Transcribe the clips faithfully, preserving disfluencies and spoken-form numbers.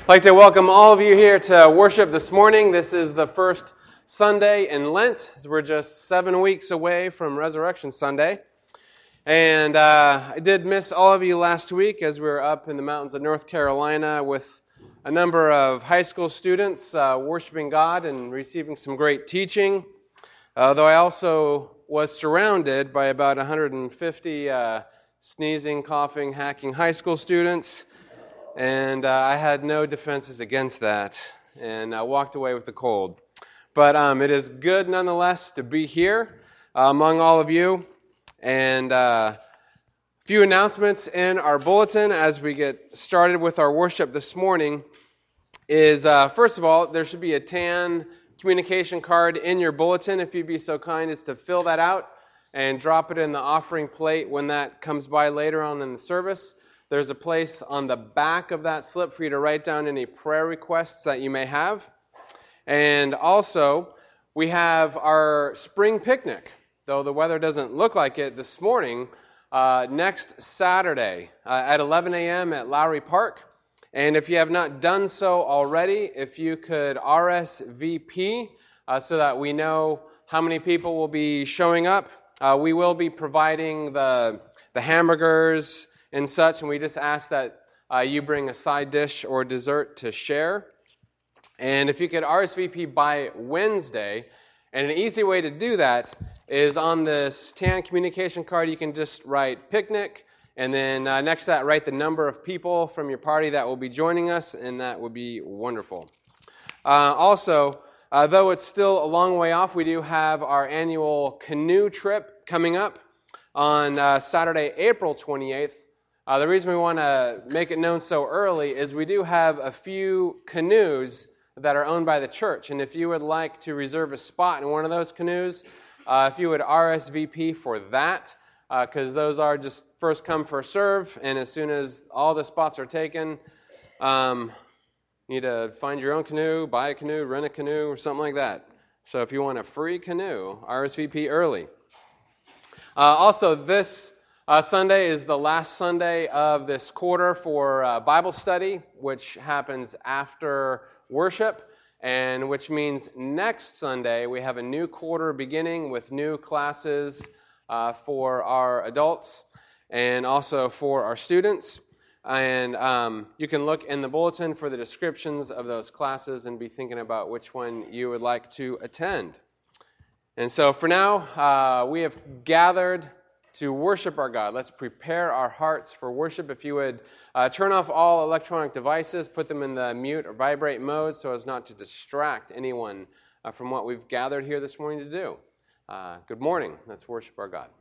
I'd like to welcome all of you here to worship this morning. This is the first Sunday in Lent, as we're just seven weeks away from Resurrection Sunday. And uh, I did miss all of you last week as we were up in the mountains of North Carolina with a number of high school students uh, worshiping God and receiving some great teaching. Uh, though I also was surrounded by about one hundred fifty uh, sneezing, coughing, hacking high school students. And uh, I had no defenses against that, and I walked away with the cold. But um, it is good nonetheless to be here uh, among all of you. And uh, a few announcements in our bulletin as we get started with our worship this morning is, uh, first of all, there should be a tan communication card in your bulletin. If you'd be so kind as to fill that out and drop it in the offering plate when that comes by later on in the service. There's a place on the back of that slip for you to write down any prayer requests that you may have. And also, we have our spring picnic, though the weather doesn't look like it this morning, uh, next Saturday uh, at eleven a.m. at Lowry Park. And if you have not done so already, if you could R S V P uh, so that we know how many people will be showing up. Uh, we will be providing the the hamburgers and such, and we just ask that uh, you bring a side dish or dessert to share. And if you could R S V P by Wednesday, and an easy way to do that is on this tan communication card, you can just write picnic, and then uh, next to that, write the number of people from your party that will be joining us, and that would be wonderful. Uh, also, uh, though it's still a long way off, we do have our annual canoe trip coming up on uh, Saturday, April twenty-eighth. Uh, the reason we want to make it known so early is we do have a few canoes that are owned by the church. And if you would like to reserve a spot in one of those canoes, uh, if you would R S V P for that, because uh, those are just first come, first serve. And as soon as all the spots are taken, um, you need to find your own canoe, buy a canoe, rent a canoe, or something like that. So if you want a free canoe, R S V P early. Uh, also, this Uh, Sunday is the last Sunday of this quarter for uh, Bible study, which happens after worship, and which means next Sunday we have a new quarter beginning with new classes uh, for our adults and also for our students. And um, you can look in the bulletin for the descriptions of those classes and be thinking about which one you would like to attend. And so for now, uh, we have gathered to worship our God. Let's prepare our hearts for worship. If you would uh, turn off all electronic devices, put them in the mute or vibrate mode so as not to distract anyone uh, from what we've gathered here this morning to do. Uh, good morning. Let's worship our God.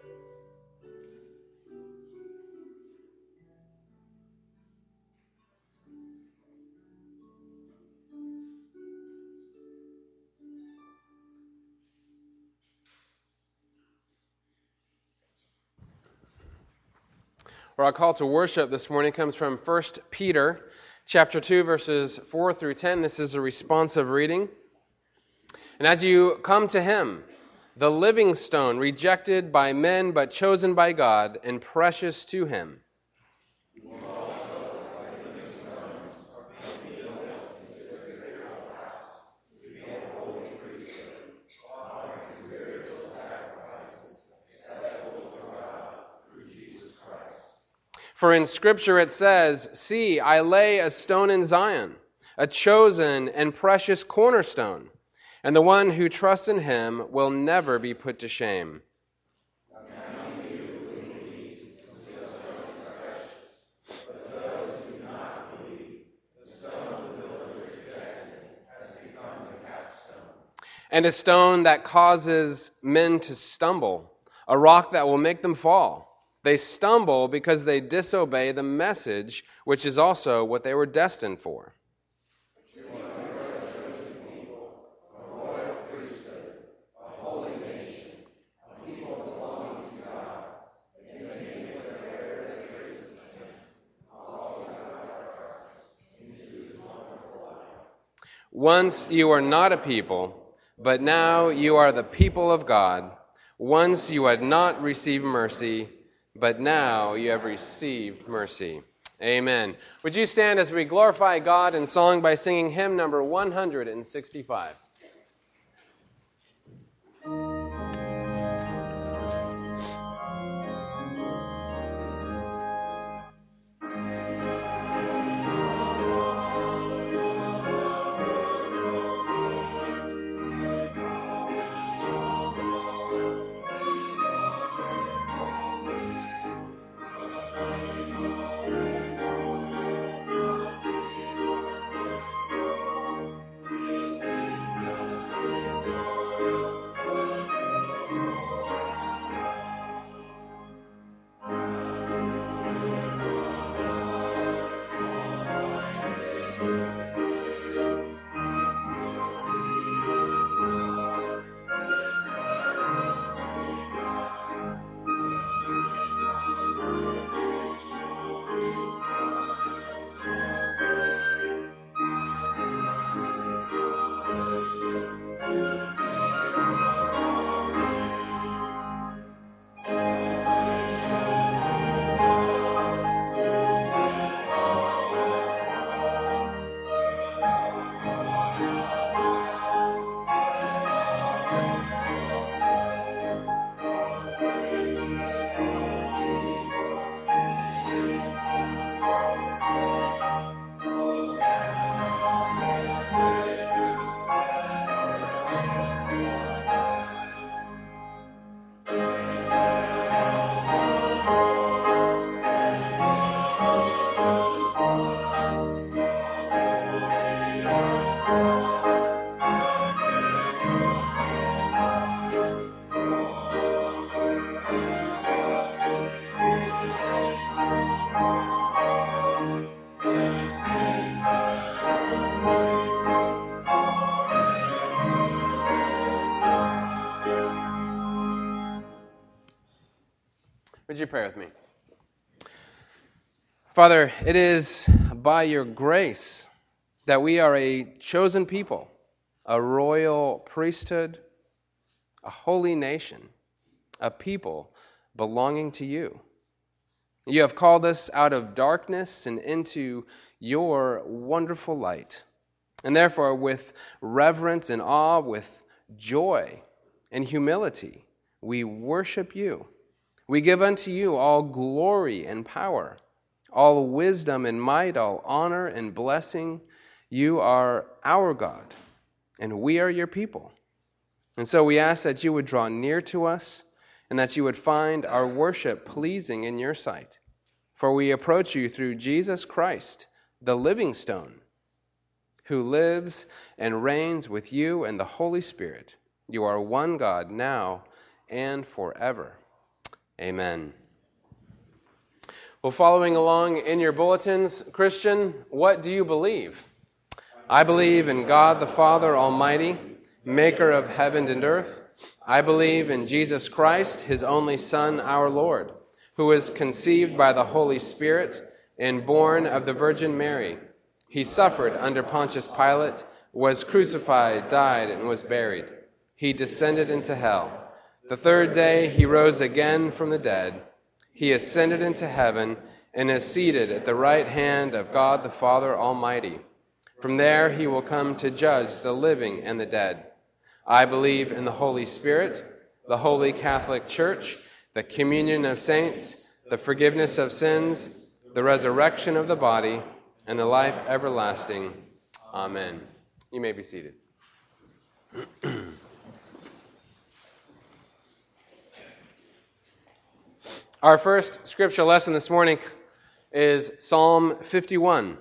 Our call to worship this morning comes from First Peter chapter two, verses four through ten. This is a responsive reading. And as you come to him, the living stone, rejected by men but chosen by God and precious to him. For in Scripture it says, "See, I lay a stone in Zion, a chosen and precious cornerstone, and the one who trusts in him will never be put to shame." And a stone that causes men to stumble, a rock that will make them fall. They stumble because they disobey the message, which is also what they were destined for. Once you were not a people, but now you are the people of God. Once you had not received mercy, but now you have received mercy. Amen. Would you stand as we glorify God in song by singing hymn number one hundred sixty-five? Would you pray with me? Father, it is by your grace that we are a chosen people, a royal priesthood, a holy nation, a people belonging to you. You have called us out of darkness and into your wonderful light. And therefore, with reverence and awe, with joy and humility, we worship you. We give unto you all glory and power, all wisdom and might, all honor and blessing. You are our God, and we are your people. And so we ask that you would draw near to us, and that you would find our worship pleasing in your sight. For we approach you through Jesus Christ, the living stone, who lives and reigns with you and the Holy Spirit. You are one God now and forever. Amen. Well, following along in your bulletins, Christian, what do you believe? I believe in God the Father Almighty, maker of heaven and earth. I believe in Jesus Christ, his only Son, our Lord, who was conceived by the Holy Spirit and born of the Virgin Mary. He suffered under Pontius Pilate, was crucified, died, and was buried. He descended into hell. The third day he rose again from the dead. He ascended into heaven and is seated at the right hand of God the Father Almighty. From there he will come to judge the living and the dead. I believe in the Holy Spirit, the Holy Catholic Church, the communion of saints, the forgiveness of sins, the resurrection of the body, and the life everlasting. Amen. You may be seated. Our first scripture lesson this morning is Psalm fifty-one.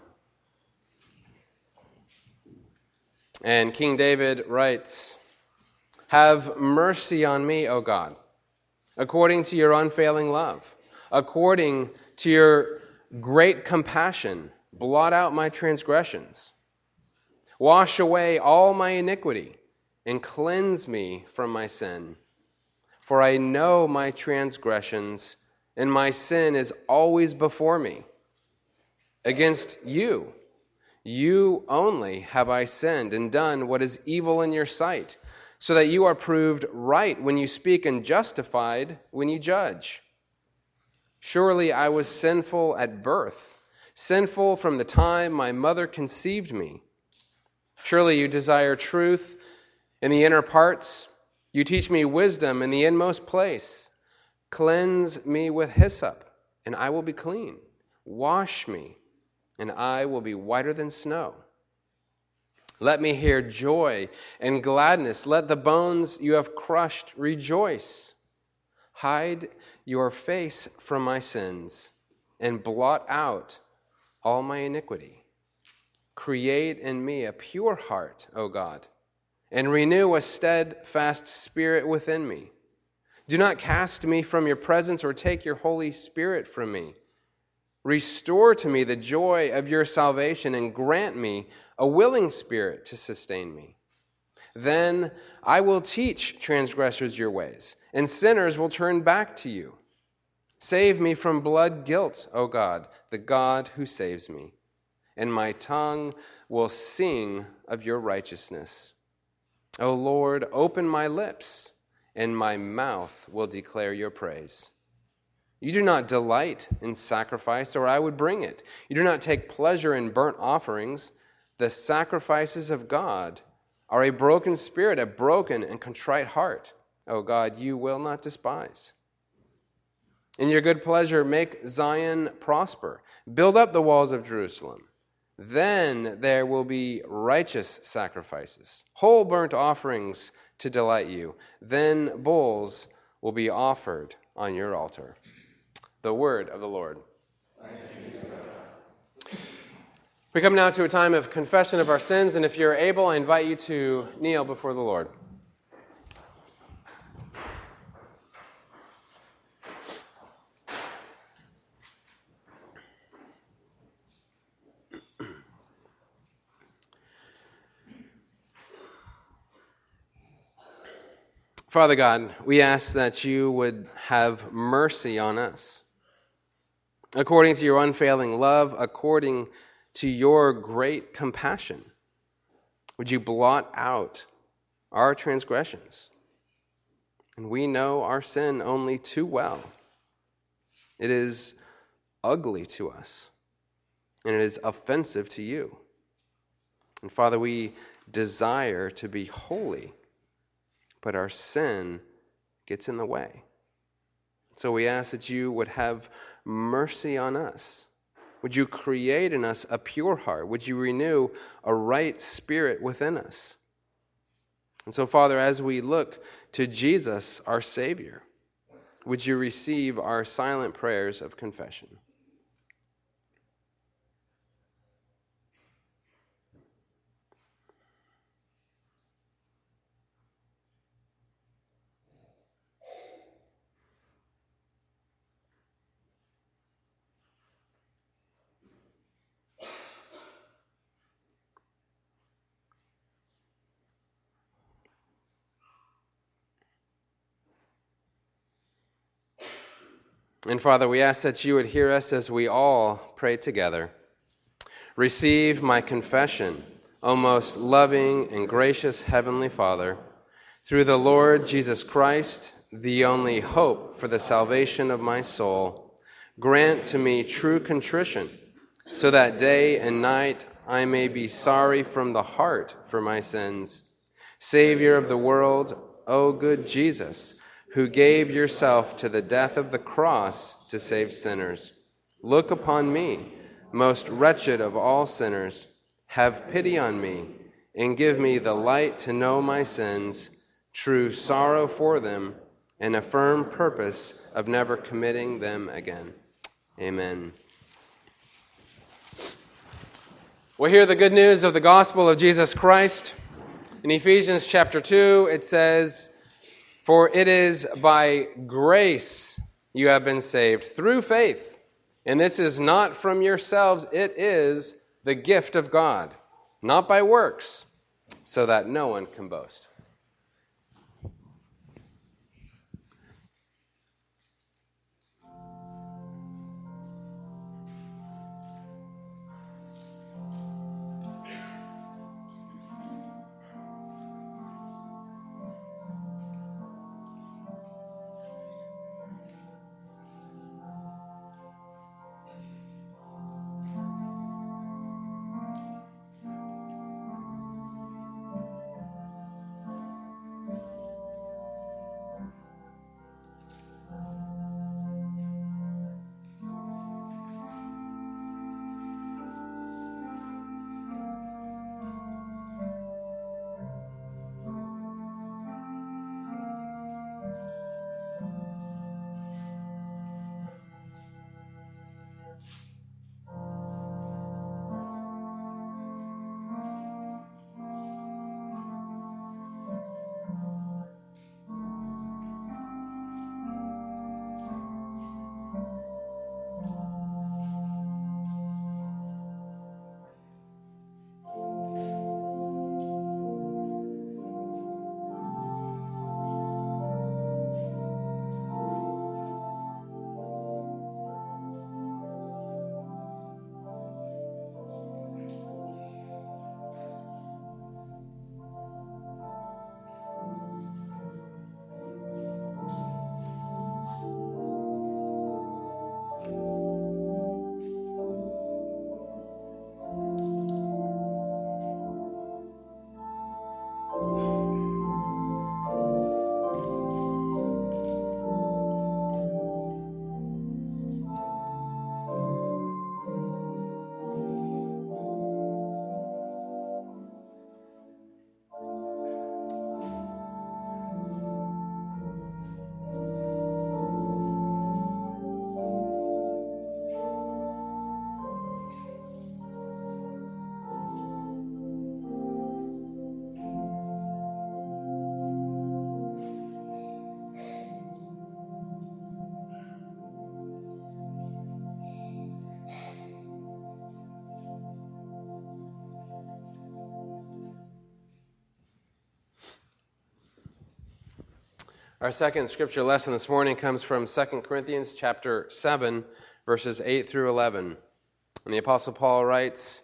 And King David writes, "Have mercy on me, O God, according to your unfailing love. According to your great compassion, blot out my transgressions. Wash away all my iniquity and cleanse me from my sin. For I know my transgressions, and my sin is always before me. Against you, you only have I sinned and done what is evil in your sight, so that you are proved right when you speak and justified when you judge. Surely I was sinful at birth, sinful from the time my mother conceived me. Surely you desire truth in the inner parts. You teach me wisdom in the inmost place. Cleanse me with hyssop, and I will be clean. Wash me, and I will be whiter than snow. Let me hear joy and gladness. Let the bones you have crushed rejoice. Hide your face from my sins, and blot out all my iniquity. Create in me a pure heart, O God, and renew a steadfast spirit within me. Do not cast me from your presence or take your Holy Spirit from me. Restore to me the joy of your salvation and grant me a willing spirit to sustain me. Then I will teach transgressors your ways, and sinners will turn back to you. Save me from blood guilt, O God, the God who saves me, and my tongue will sing of your righteousness. O Lord, open my lips, and my mouth will declare your praise. You do not delight in sacrifice, or I would bring it. You do not take pleasure in burnt offerings. The sacrifices of God are a broken spirit, a broken and contrite heart. O God, you will not despise. In your good pleasure, make Zion prosper. Build up the walls of Jerusalem. Then there will be righteous sacrifices, whole burnt offerings to delight you. Then bulls will be offered on your altar." The word of the Lord. We come now to a time of confession of our sins, and if you're able, I invite you to kneel before the Lord. Father God, we ask that you would have mercy on us. According to your unfailing love, according to your great compassion, would you blot out our transgressions? And we know our sin only too well. It is ugly to us, and it is offensive to you. And Father, we desire to be holy, but our sin gets in the way. So we ask that you would have mercy on us. Would you create in us a pure heart? Would you renew a right spirit within us? And so, Father, as we look to Jesus, our Savior, would you receive our silent prayers of confession? And Father, we ask that you would hear us as we all pray together. Receive my confession, O most loving and gracious Heavenly Father, through the Lord Jesus Christ, the only hope for the salvation of my soul. Grant to me true contrition, so that day and night I may be sorry from the heart for my sins. Savior of the world, O good Jesus, who gave yourself to the death of the cross to save sinners, look upon me, most wretched of all sinners. Have pity on me, and give me the light to know my sins, true sorrow for them, and a firm purpose of never committing them again. Amen. We'll hear the good news of the gospel of Jesus Christ. In Ephesians chapter two, it says, "For it is by grace you have been saved, through faith. And this is not from yourselves, it is the gift of God, not by works, so that no one can boast." Our second scripture lesson this morning comes from Second Corinthians chapter seven, verses eight through eleven. And the Apostle Paul writes,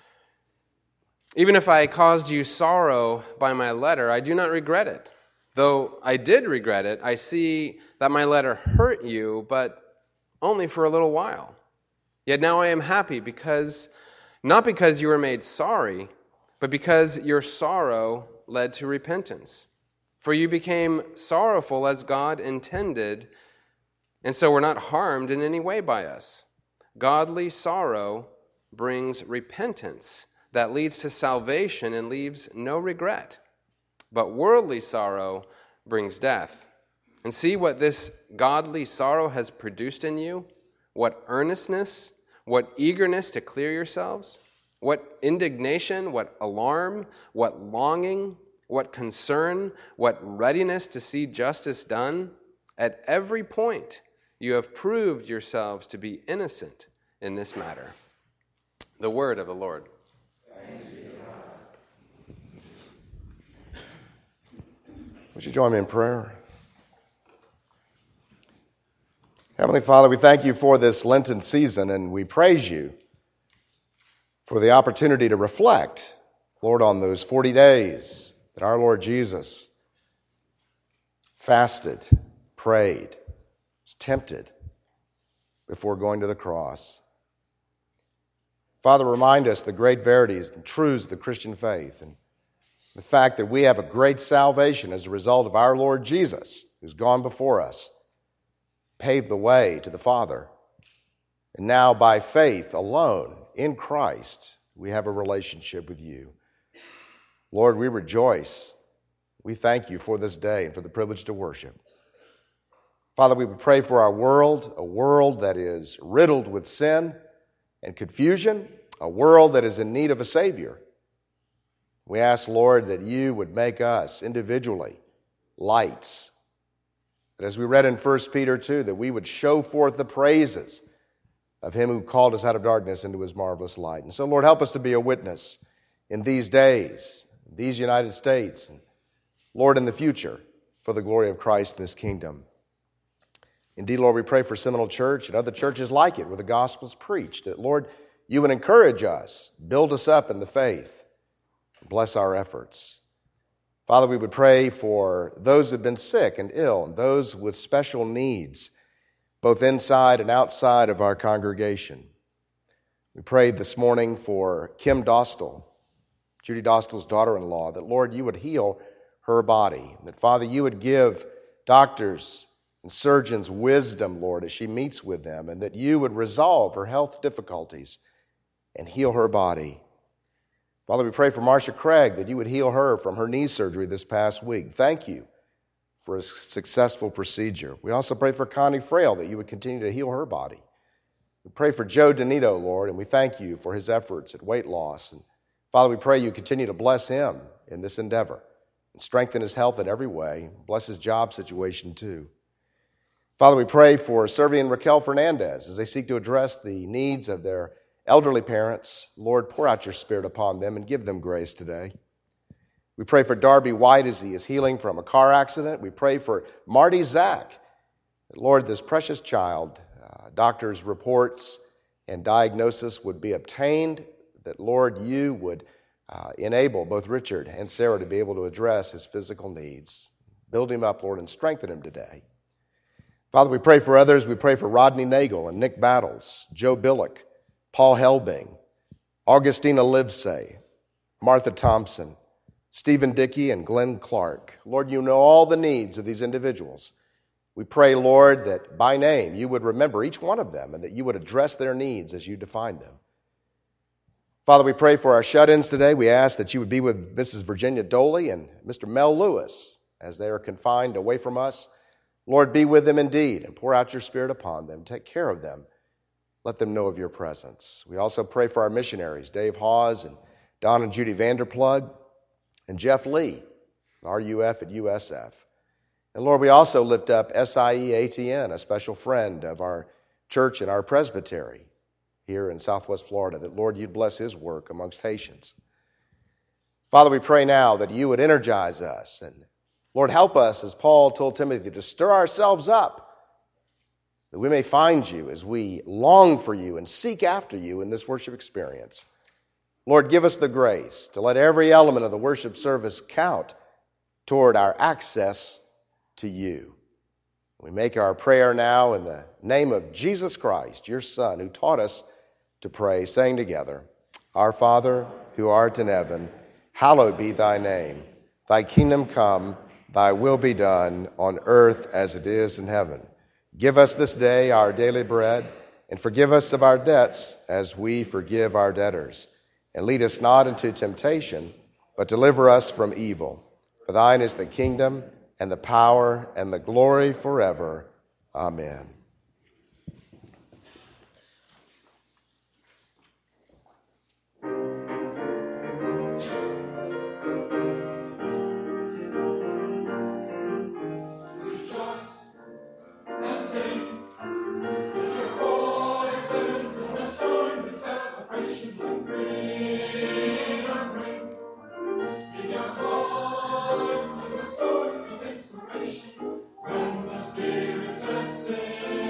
"Even if I caused you sorrow by my letter, I do not regret it. Though I did regret it, I see that my letter hurt you, but only for a little while. Yet now I am happy, because not because you were made sorry, but because your sorrow led to repentance. For you became sorrowful as God intended, and so were not harmed in any way by us. Godly sorrow brings repentance that leads to salvation and leaves no regret. But worldly sorrow brings death. And see what this godly sorrow has produced in you, what earnestness, what eagerness to clear yourselves, what indignation, what alarm, what longing, what concern, what readiness to see justice done. At every point you have proved yourselves to be innocent in this matter." The word of the Lord. Would you join me in prayer? Heavenly Father, we thank you for this Lenten season, and we praise you for the opportunity to reflect, Lord, on those forty days that our Lord Jesus fasted, prayed, was tempted before going to the cross. Father, remind us the great verities and truths of the Christian faith, and the fact that we have a great salvation as a result of our Lord Jesus, who's gone before us, paved the way to the Father. And now by faith alone in Christ, we have a relationship with you. Lord, we rejoice. We thank you for this day and for the privilege to worship. Father, we would pray for our world, a world that is riddled with sin and confusion, a world that is in need of a Savior. We ask, Lord, that you would make us individually lights. That as we read in First Peter two, that we would show forth the praises of him who called us out of darkness into his marvelous light. And so, Lord, help us to be a witness in these days, these United States, and Lord, in the future, for the glory of Christ and his kingdom. Indeed, Lord, we pray for Seminole Church and other churches like it where the gospel is preached, that, Lord, you would encourage us, build us up in the faith, and bless our efforts. Father, we would pray for those who have been sick and ill and those with special needs, both inside and outside of our congregation. We prayed this morning for Kim Dostal, Judy Dostal's daughter-in-law, that, Lord, you would heal her body, that, Father, you would give doctors and surgeons wisdom, Lord, as she meets with them, and that you would resolve her health difficulties and heal her body. Father, we pray for Marcia Craig, that you would heal her from her knee surgery this past week. Thank you for a successful procedure. We also pray for Connie Frail, that you would continue to heal her body. We pray for Joe Donito, Lord, and we thank you for his efforts at weight loss. And Father, we pray you continue to bless him in this endeavor and strengthen his health in every way. Bless his job situation too. Father, we pray for Servi and Raquel Fernandez as they seek to address the needs of their elderly parents. Lord, pour out your Spirit upon them and give them grace today. We pray for Darby White as he is healing from a car accident. We pray for Marty Zach. Lord, this precious child, uh, doctors' reports and diagnosis would be obtained, that, Lord, you would uh, enable both Richard and Sarah to be able to address his physical needs. Build him up, Lord, and strengthen him today. Father, we pray for others. We pray for Rodney Nagel and Nick Battles, Joe Billick, Paul Helbing, Augustina Livesay, Martha Thompson, Stephen Dickey, and Glenn Clark. Lord, you know all the needs of these individuals. We pray, Lord, that by name you would remember each one of them and that you would address their needs as you define them. Father, we pray for our shut-ins today. We ask that you would be with Missus Virginia Doley and Mister Mel Lewis as they are confined away from us. Lord, be with them indeed and pour out your Spirit upon them. Take care of them. Let them know of your presence. We also pray for our missionaries, Dave Hawes and Don and Judy Vanderplug and Jeff Lee, R U F at U S F. And Lord, we also lift up S I E A T N, a special friend of our church and our presbytery here in Southwest Florida, that, Lord, you'd bless his work amongst Haitians. Father, we pray now that you would energize us. And Lord, help us, as Paul told Timothy, to stir ourselves up, that we may find you as we long for you and seek after you in this worship experience. Lord, give us the grace to let every element of the worship service count toward our access to you. We make our prayer now in the name of Jesus Christ, your Son, who taught us to pray, saying together, Our Father, who art in heaven, hallowed be thy name. Thy kingdom come, thy will be done on earth as it is in heaven. Give us this day our daily bread, and forgive us of our debts as we forgive our debtors. And lead us not into temptation, but deliver us from evil. For thine is the kingdom, and the power, and the glory forever. Amen. When the Spirit says sing.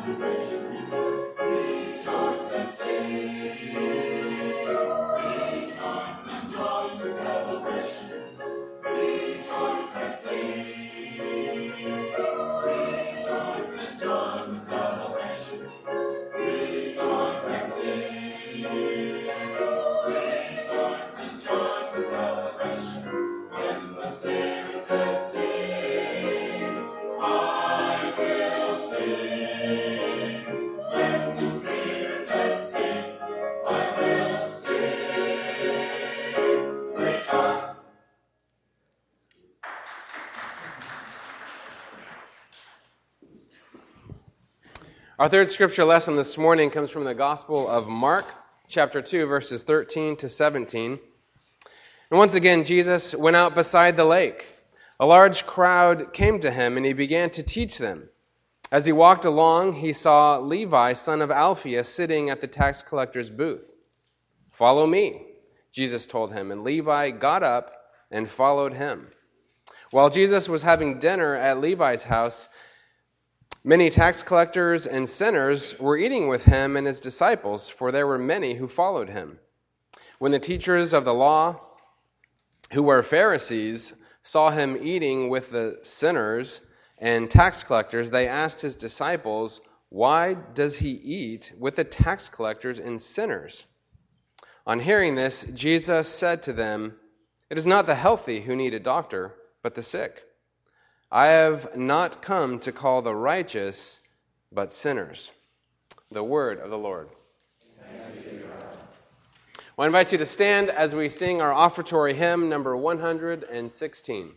Our third scripture lesson this morning comes from the Gospel of Mark, chapter two, verses thirteen to seventeen. And once again, Jesus went out beside the lake. A large crowd came to him, and he began to teach them. As he walked along, he saw Levi, son of Alphaeus, sitting at the tax collector's booth. "Follow me," Jesus told him, and Levi got up and followed him. While Jesus was having dinner at Levi's house, many tax collectors and sinners were eating with him and his disciples, for there were many who followed him. When the teachers of the law, who were Pharisees, saw him eating with the sinners and tax collectors, they asked his disciples, "Why does he eat with the tax collectors and sinners?" On hearing this, Jesus said to them, "It is not the healthy who need a doctor, but the sick. I have not come to call the righteous, but sinners." The word of the Lord. Well, I invite you to stand as we sing our offertory hymn, number one hundred sixteen.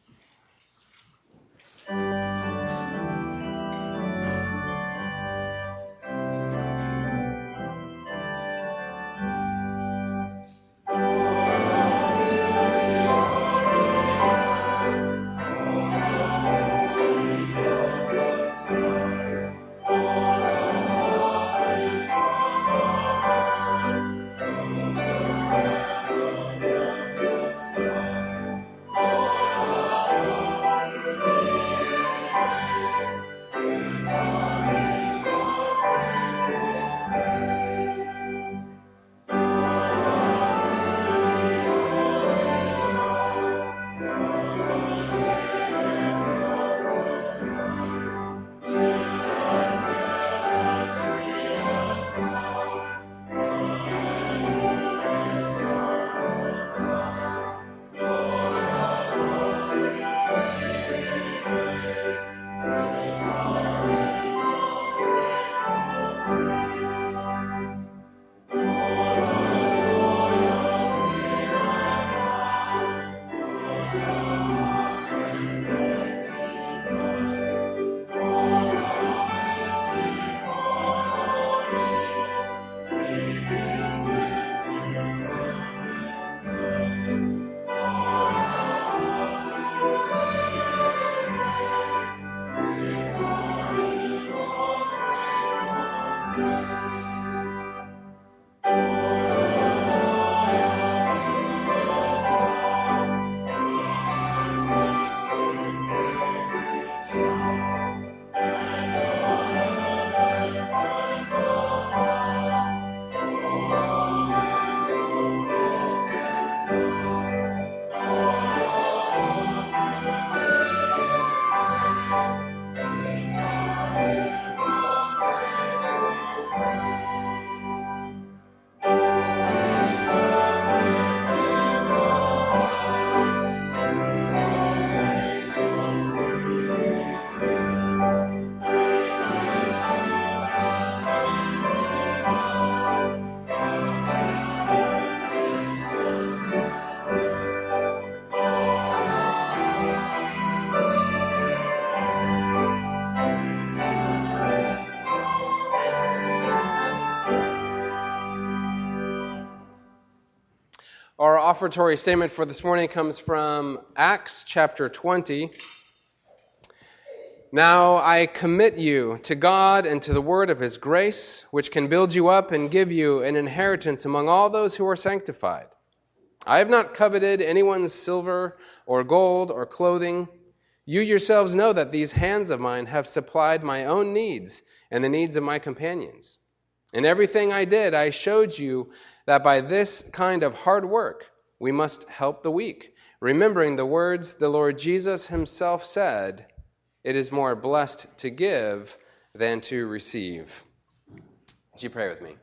Our offertory statement for this morning comes from Acts chapter twenty. "Now I commit you to God and to the word of his grace, which can build you up and give you an inheritance among all those who are sanctified. I have not coveted anyone's silver or gold or clothing. You yourselves know that these hands of mine have supplied my own needs and the needs of my companions. In everything I did, I showed you that by this kind of hard work, we must help the weak, remembering the words the Lord Jesus himself said, "It is more blessed to give than to receive." Would you pray with me?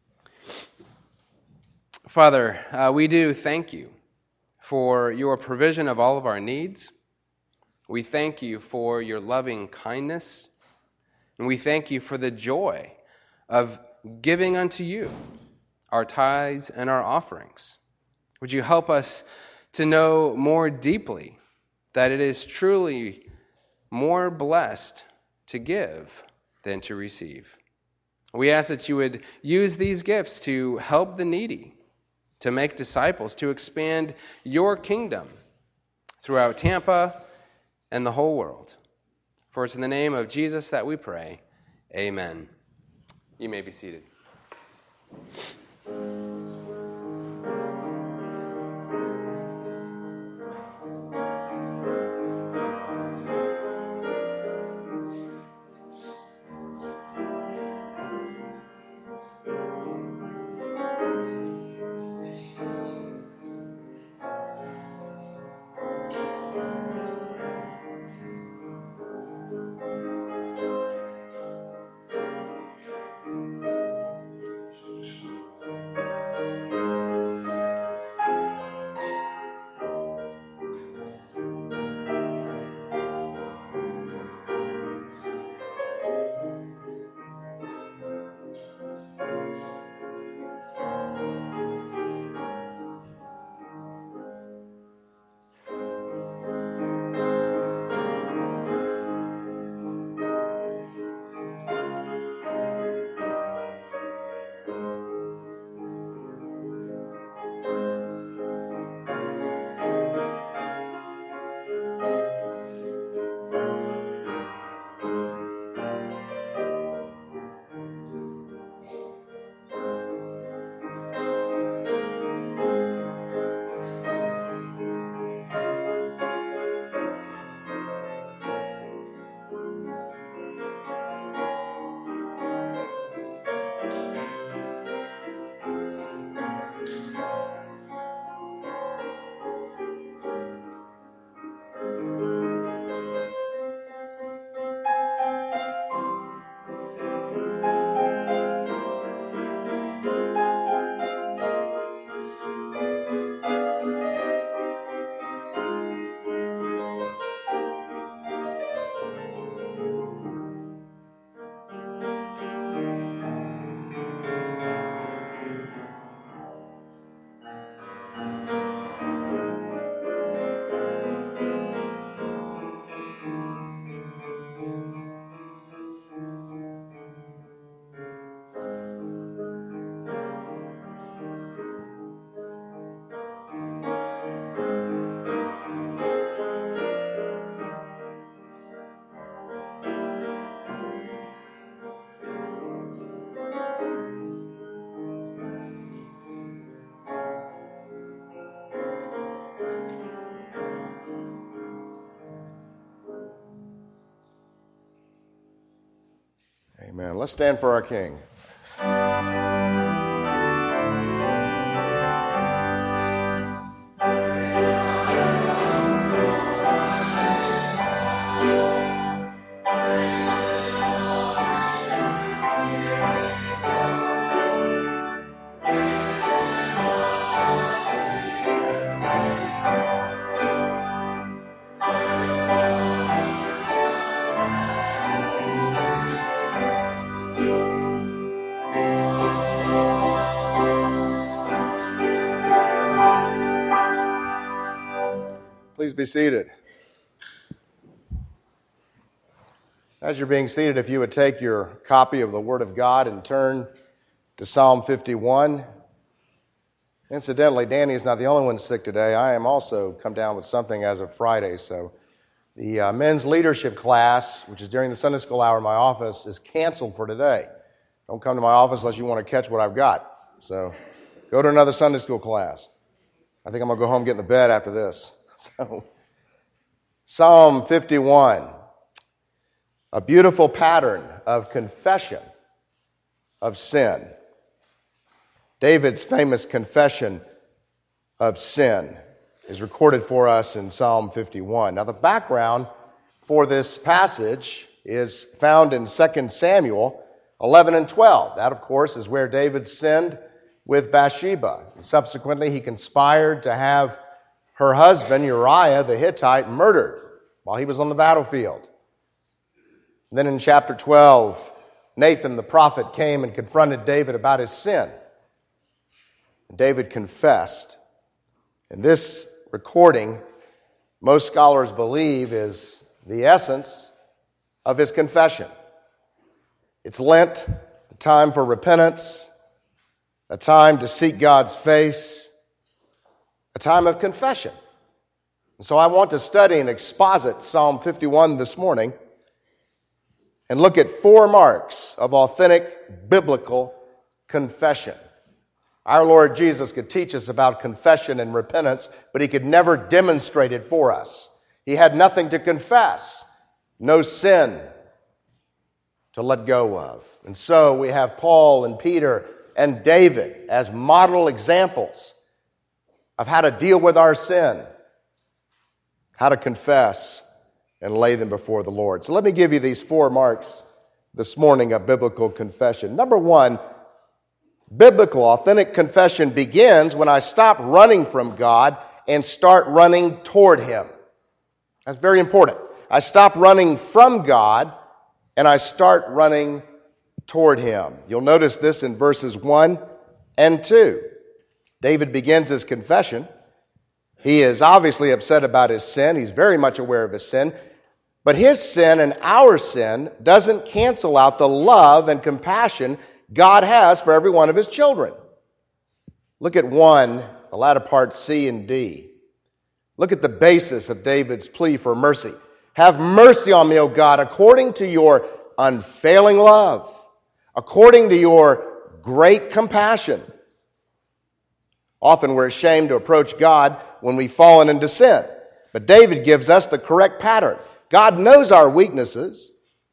Father, uh, we do thank you for your provision of all of our needs. We thank you for your loving kindness, and we thank you for the joy of giving unto you our tithes and our offerings. Would you help us to know more deeply that it is truly more blessed to give than to receive? We ask that you would use these gifts to help the needy, to make disciples, to expand your kingdom throughout Tampa and the whole world. For it's in the name of Jesus that we pray. Amen. You may be seated. Amen. Let's stand for our King. Please be seated. As you're being seated, if you would take your copy of the Word of God and turn to Psalm fifty-one. Incidentally, Danny is not the only one sick today. I am also come down with something as of Friday. So the uh, men's leadership class, which is during the Sunday school hour in my office, is canceled for today. Don't come to my office unless you want to catch what I've got. So go to another Sunday school class. I think I'm going to go home and get in the bed after this. So, Psalm fifty-one. a beautiful pattern of confession of sin. David's famous confession of sin is recorded for us in Psalm fifty-one. Now, the background for this passage is found in Second Samuel eleven and twelve. That, of course, is where David sinned with Bathsheba. And subsequently, he conspired to have her husband, Uriah the Hittite, murdered while he was on the battlefield. And then in chapter twelve, Nathan the prophet came and confronted David about his sin. And David confessed. And this recording, most scholars believe, is the essence of his confession. It's Lent, the time for repentance, a time to seek God's face, a time of confession. And so I want to study and exposit Psalm fifty-one this morning and look at four marks of authentic biblical confession. Our Lord Jesus could teach us about confession and repentance, but he could never demonstrate it for us. He had nothing to confess, no sin to let go of. And so we have Paul and Peter and David as model examples of how to deal with our sin, how to confess and lay them before the Lord. So let me give you these four marks this morning of biblical confession. Number one, biblical authentic confession begins when I stop running from God and start running toward Him. That's very important. I stop running from God and I start running toward Him. You'll notice this in verses one and two. David begins his confession. He is obviously upset about his sin. He's very much aware of his sin. But his sin and our sin doesn't cancel out the love and compassion God has for every one of His children. Look at one, the latter part C and D. Look at the basis of David's plea for mercy. Have mercy on me, O God, according to your unfailing love, according to your great compassion. Often we're ashamed to approach God when we've fallen into sin. But David gives us the correct pattern. God knows our weaknesses.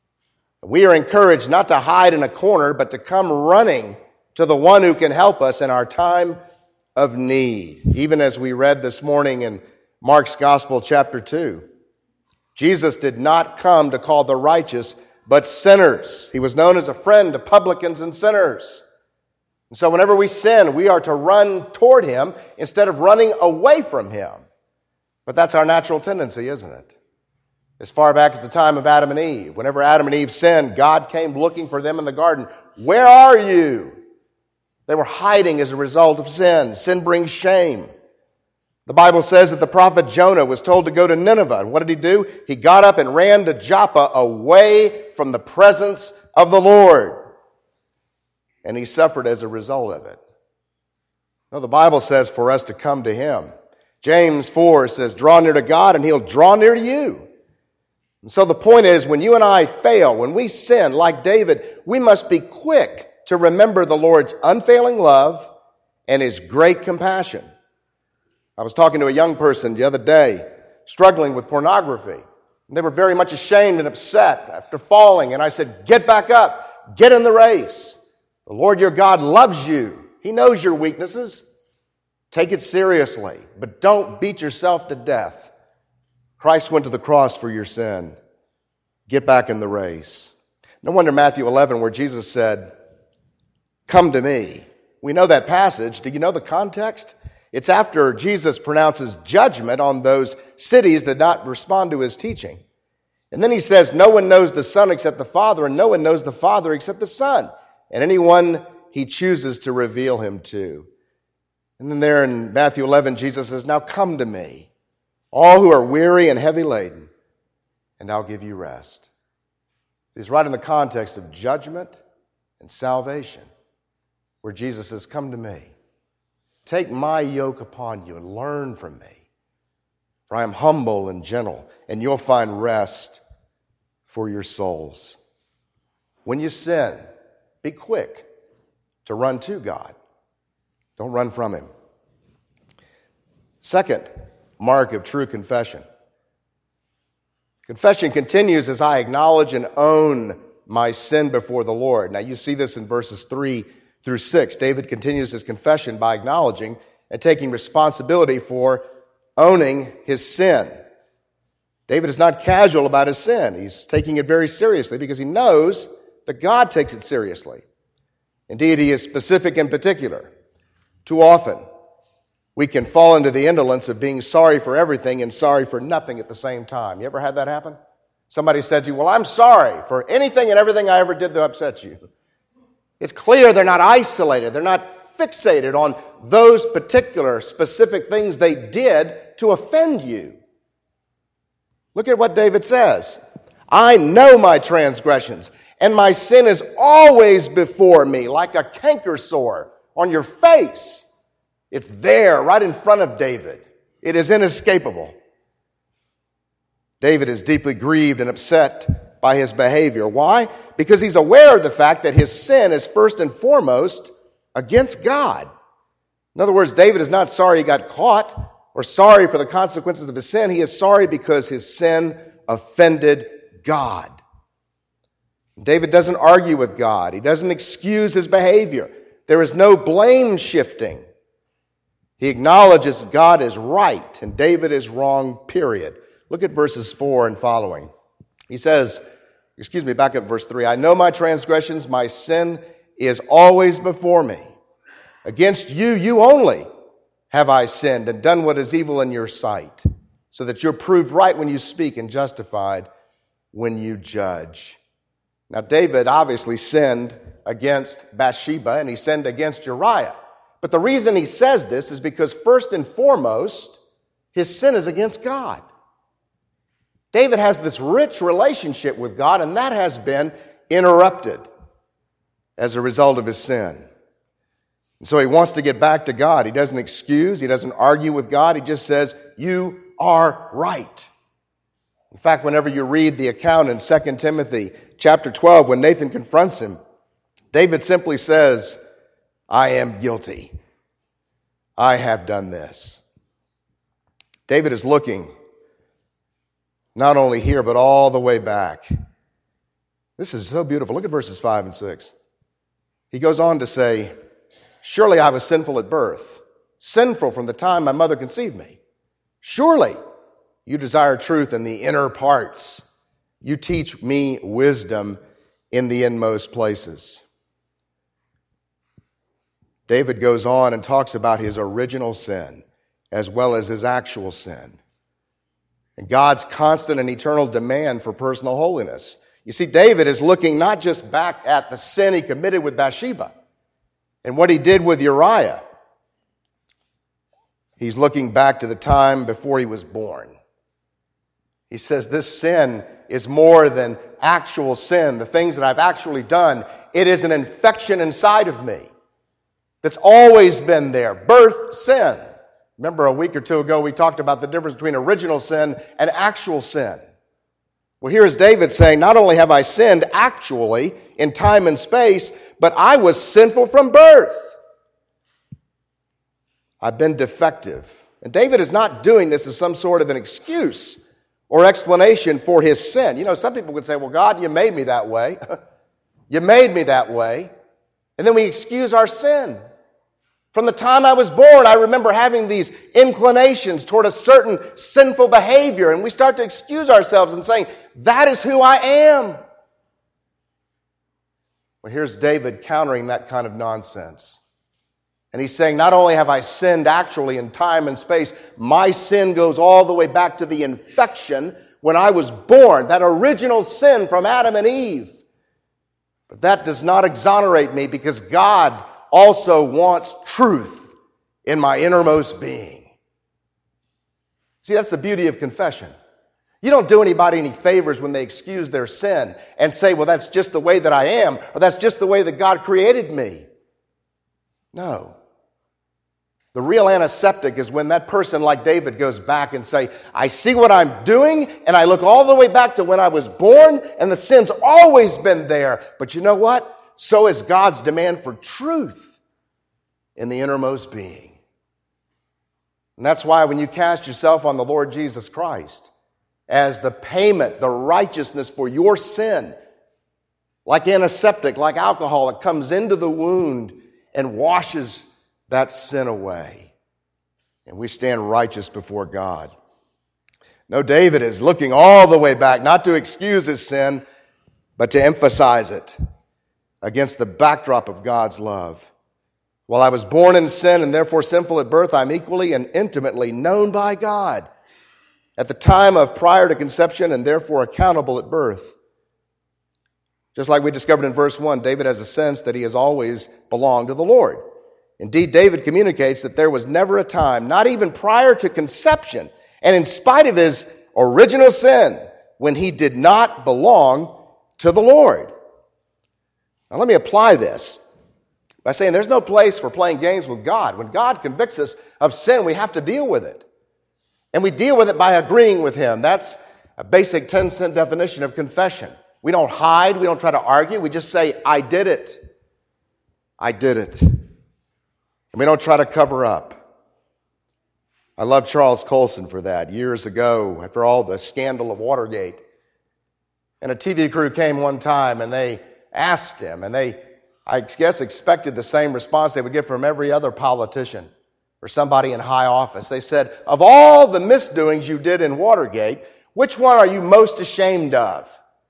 We are encouraged not to hide in a corner, but to come running to the one who can help us in our time of need. Even as we read this morning in Mark's Gospel, chapter two. Jesus did not come to call the righteous, but sinners. He was known as a friend to publicans and sinners. And so whenever we sin, we are to run toward Him instead of running away from Him. But that's our natural tendency, isn't it? As far back as the time of Adam and Eve. Whenever Adam and Eve sinned, God came looking for them in the garden. Where are you? They were hiding as a result of sin. Sin brings shame. The Bible says that the prophet Jonah was told to go to Nineveh. And what did he do? He got up and ran to Joppa away from the presence of the Lord. And he suffered as a result of it. No, the Bible says for us to come to Him. James four says, draw near to God and He'll draw near to you. And so the point is, when you and I fail, when we sin like David, we must be quick to remember the Lord's unfailing love and His great compassion. I was talking to a young person the other day, struggling with pornography. And they were very much ashamed and upset after falling. And I said, get back up. Get in the race. The Lord your God loves you. He knows your weaknesses. Take it seriously, but don't beat yourself to death. Christ went to the cross for your sin. Get back in the race. No wonder Matthew eleven, where Jesus said, come to me. We know that passage. Do you know the context? It's after Jesus pronounces judgment on those cities that did not respond to His teaching. And then He says, no one knows the Son except the Father, and no one knows the Father except the Son, and anyone He chooses to reveal Him to. And then there in Matthew eleven, Jesus says, now come to me, all who are weary and heavy laden, and I'll give you rest. He's right in the context of judgment and salvation, where Jesus says, come to me. Take my yoke upon you and learn from me. For I am humble and gentle, and you'll find rest for your souls. When you sin, be quick to run to God. Don't run from Him. Second mark of true confession. Confession continues as I acknowledge and own my sin before the Lord. Now you see this in verses three through six. David continues his confession by acknowledging and taking responsibility for owning his sin. David is not casual about his sin. He's taking it very seriously because he knows that God takes it seriously. Indeed, he is specific in particular. Too often, we can fall into the indolence of being sorry for everything and sorry for nothing at the same time. You ever had that happen? Somebody said to you, well, I'm sorry for anything and everything I ever did that upset you. It's clear they're not isolated. They're not fixated on those particular specific things they did to offend you. Look at what David says. I know my transgressions, and my sin is always before me, like a canker sore on your face. It's there, right in front of David. It is inescapable. David is deeply grieved and upset by his behavior. Why? Because he's aware of the fact that his sin is first and foremost against God. In other words, David is not sorry he got caught or sorry for the consequences of his sin. He is sorry because his sin offended God. David doesn't argue with God. He doesn't excuse his behavior. There is no blame shifting. He acknowledges God is right and David is wrong, period. Look at verses four and following. He says, excuse me, back up verse three. I know my transgressions, my sin is always before me. Against you, you only have I sinned and done what is evil in your sight, so that you're proved right when you speak and justified when you judge. Now, David obviously sinned against Bathsheba and he sinned against Uriah. But the reason he says this is because first and foremost, his sin is against God. David has this rich relationship with God, and that has been interrupted as a result of his sin. And so he wants to get back to God. He doesn't excuse, he doesn't argue with God. He just says, you are right. In fact, whenever you read the account in Second Timothy chapter twelve, when Nathan confronts him, David simply says, I am guilty. I have done this. David is looking not only here, but all the way back. This is so beautiful. Look at verses five and six. He goes on to say, surely I was sinful at birth, sinful from the time my mother conceived me. Surely you desire truth in the inner parts. You teach me wisdom in the inmost places. David goes on and talks about his original sin as well as his actual sin, and God's constant and eternal demand for personal holiness. You see, David is looking not just back at the sin he committed with Bathsheba and what he did with Uriah. He's looking back to the time before he was born. He says this sin is more than actual sin, the things that I've actually done. It is an infection inside of me that's always been there. Birth sin. Remember a week or two ago we talked about the difference between original sin and actual sin. Well, here is David saying, not only have I sinned actually in time and space, but I was sinful from birth. I've been defective. And David is not doing this as some sort of an excuse or explanation for his sin. You know, some people would say, well, God, you made me that way. You made me that way. And then we excuse our sin. From the time I was born, I remember having these inclinations toward a certain sinful behavior, and we start to excuse ourselves and saying, that is who I am. Well, here's David countering that kind of nonsense. And he's saying, not only have I sinned actually in time and space, my sin goes all the way back to the infection when I was born, that original sin from Adam and Eve. But that does not exonerate me because God also wants truth in my innermost being. See, that's the beauty of confession. You don't do anybody any favors when they excuse their sin and say, well, that's just the way that I am, or that's just the way that God created me. No. The real antiseptic is when that person like David goes back and say, I see what I'm doing, and I look all the way back to when I was born, and the sin's always been there. But you know what? So is God's demand for truth in the innermost being. And that's why when you cast yourself on the Lord Jesus Christ, as the payment, the righteousness for your sin. Like antiseptic, like alcohol, it comes into the wound and washes that sin away. And we stand righteous before God. No, David is looking all the way back, not to excuse his sin, but to emphasize it against the backdrop of God's love. While I was born in sin and therefore sinful at birth, I'm equally and intimately known by God at the time of prior to conception and therefore accountable at birth. Just like we discovered in verse one, David has a sense that he has always belonged to the Lord. Indeed, David communicates that there was never a time, not even prior to conception, and in spite of his original sin, when he did not belong to the Lord. Now let me apply this by saying there's no place for playing games with God. When God convicts us of sin, we have to deal with it. And we deal with it by agreeing with Him. That's a basic ten-cent definition of confession. We don't hide. We don't try to argue. We just say, I did it. I did it. And we don't try to cover up. I love Charles Colson for that. Years ago, after all the scandal of Watergate, and a T V crew came one time and they asked him, and they, I guess, expected the same response they would get from every other politician or somebody in high office. They said, of all the misdoings you did in Watergate, which one are you most ashamed of?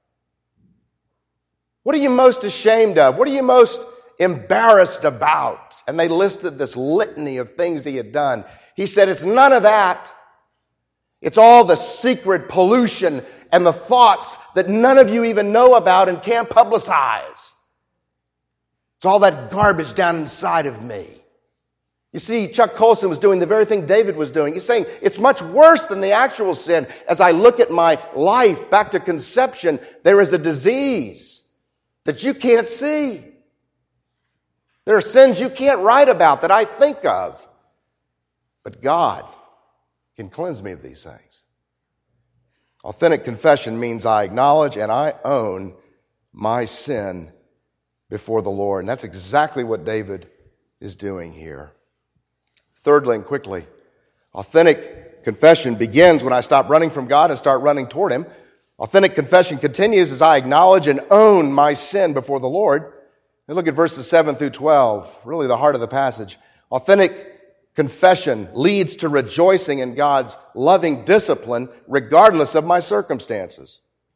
What are you most ashamed of? What are you most embarrassed about? And they listed this litany of things he had done. He said, it's none of that. It's all the secret pollution and the thoughts that none of you even know about and can't publicize. It's all that garbage down inside of me. You see, Chuck Colson was doing the very thing David was doing. He's saying, it's much worse than the actual sin. As I look at my life back to conception, there is a disease that you can't see. There are sins you can't write about that I think of. But God can cleanse me of these things. Authentic confession means I acknowledge and I own my sin before the Lord. And that's exactly what David is doing here. Thirdly and quickly, authentic confession begins when I stop running from God and start running toward Him. Authentic confession continues as I acknowledge and own my sin before the Lord. And look at verses seven through twelve, really the heart of the passage. Authentic confession leads to rejoicing in God's loving discipline regardless of my circumstances.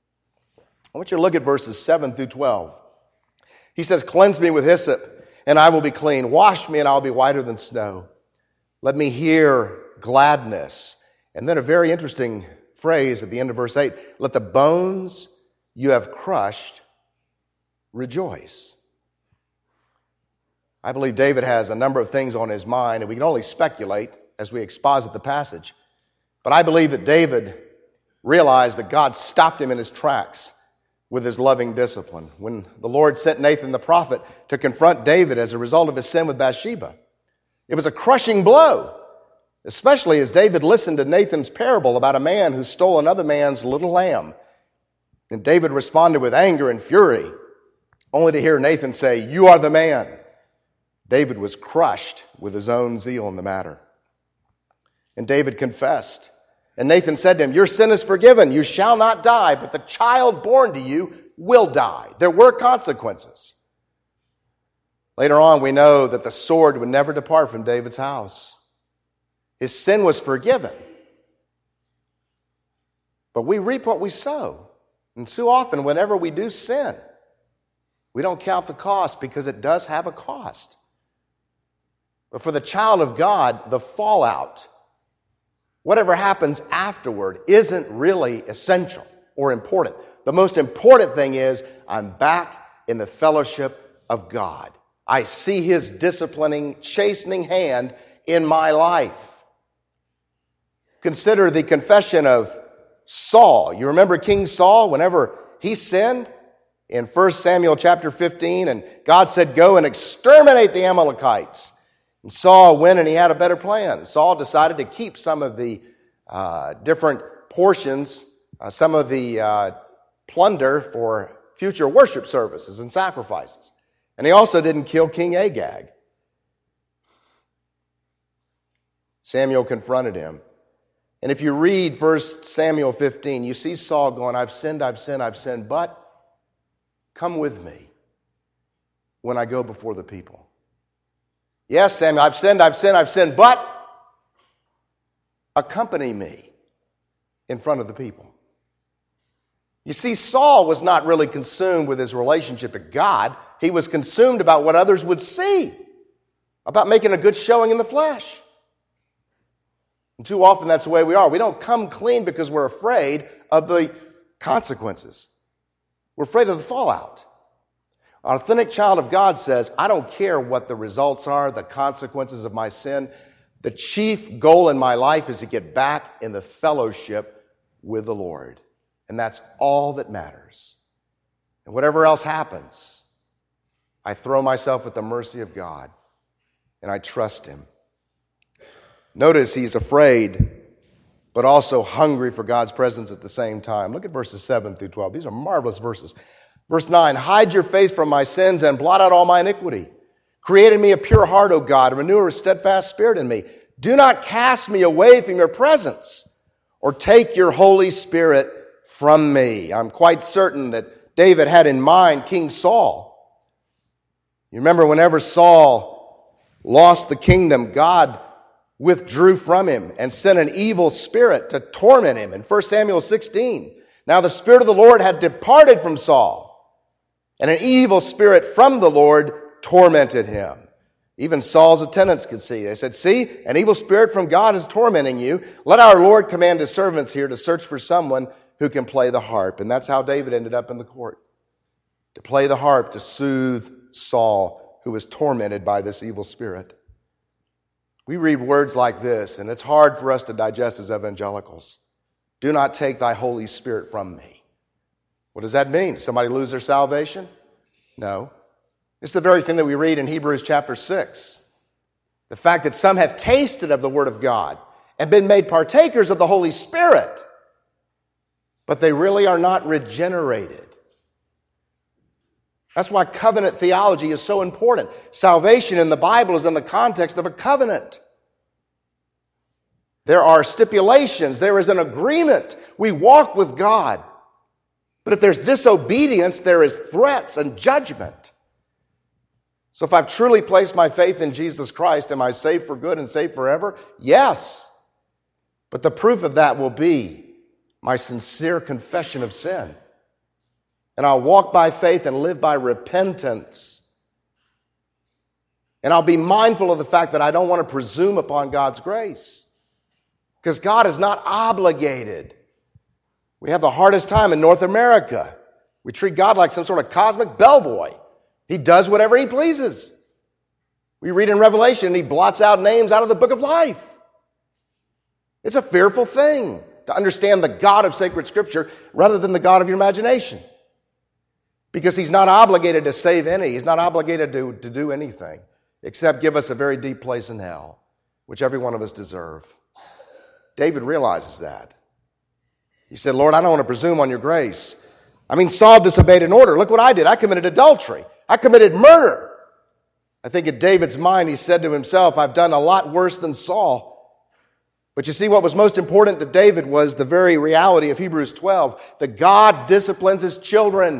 I want you to look at verses seven through twelve. He says, cleanse me with hyssop, and I will be clean. Wash me, and I'll be whiter than snow. Let me hear gladness. And then a very interesting phrase at the end of verse eight. Let the bones you have crushed rejoice. I believe David has a number of things on his mind, and we can only speculate as we exposit the passage. But I believe that David realized that God stopped him in his tracks with His loving discipline. When the Lord sent Nathan the prophet to confront David as a result of his sin with Bathsheba, it was a crushing blow, especially as David listened to Nathan's parable about a man who stole another man's little lamb. And David responded with anger and fury, only to hear Nathan say, you are the man. David was crushed with his own zeal in the matter. And David confessed. And Nathan said to him, your sin is forgiven. You shall not die, but the child born to you will die. There were consequences. Later on, we know that the sword would never depart from David's house. His sin was forgiven. But we reap what we sow. And too often, whenever we do sin, we don't count the cost because it does have a cost. But for the child of God, the fallout, whatever happens afterward, isn't really essential or important. The most important thing is I'm back in the fellowship of God. I see His disciplining, chastening hand in my life. Consider the confession of Saul. You remember King Saul, whenever he sinned in First Samuel chapter fifteen, and God said, go and exterminate the Amalekites. And Saul went and he had a better plan. Saul decided to keep some of the uh, different portions, uh, some of the uh, plunder for future worship services and sacrifices. And he also didn't kill King Agag. Samuel confronted him. And if you read First Samuel fifteen, you see Saul going, I've sinned, I've sinned, I've sinned, but come with me when I go before the people. Yes, Samuel, I've sinned, I've sinned, I've sinned, but accompany me in front of the people. You see, Saul was not really consumed with his relationship to God. He was consumed about what others would see, about making a good showing in the flesh. And too often that's the way we are. We don't come clean because we're afraid of the consequences. We're afraid of the fallout. An authentic child of God says, I don't care what the results are, the consequences of my sin. The chief goal in my life is to get back in the fellowship with the Lord. And that's all that matters. And whatever else happens, I throw myself at the mercy of God and I trust Him. Notice he's afraid, but also hungry for God's presence at the same time. Look at verses seven through twelve. These are marvelous verses. Verse nine, hide your face from my sins and blot out all my iniquity. Create in me a pure heart, O God, and renew a steadfast spirit in me. Do not cast me away from your presence or take your Holy Spirit from me. I'm quite certain that David had in mind King Saul. You remember whenever Saul lost the kingdom, God withdrew from him and sent an evil spirit to torment him in First Samuel sixteen. Now the Spirit of the Lord had departed from Saul, and an evil spirit from the Lord tormented him. Even Saul's attendants could see. They said, see, an evil spirit from God is tormenting you. Let our Lord command his servants here to search for someone who can play the harp. And that's how David ended up in the court. To play the harp to soothe Saul, who was tormented by this evil spirit. We read words like this, and it's hard for us to digest as evangelicals. Do not take thy Holy Spirit from me. What does that mean? Does somebody lose their salvation? No. It's the very thing that we read in Hebrews chapter six. The fact that some have tasted of the Word of God and been made partakers of the Holy Spirit, but they really are not regenerated. That's why covenant theology is so important. Salvation in the Bible is in the context of a covenant. There are stipulations. There is an agreement. We walk with God. But if there's disobedience, there is threats and judgment. So if I've truly placed my faith in Jesus Christ, am I saved for good and saved forever? Yes. But the proof of that will be my sincere confession of sin. And I'll walk by faith and live by repentance. And I'll be mindful of the fact that I don't want to presume upon God's grace. Because God is not obligated. We have the hardest time in North America. We treat God like some sort of cosmic bellboy. He does whatever He pleases. We read in Revelation, He blots out names out of the book of life. It's a fearful thing to understand the God of sacred Scripture rather than the God of your imagination. Because He's not obligated to save any. He's not obligated to, to do anything except give us a very deep place in hell, which every one of us deserve. David realizes that. He said, Lord, I don't want to presume on your grace. I mean, Saul disobeyed an order. Look what I did. I committed adultery. I committed murder. I think in David's mind, he said to himself, I've done a lot worse than Saul. But you see, what was most important to David was the very reality of Hebrews twelve, that God disciplines His children.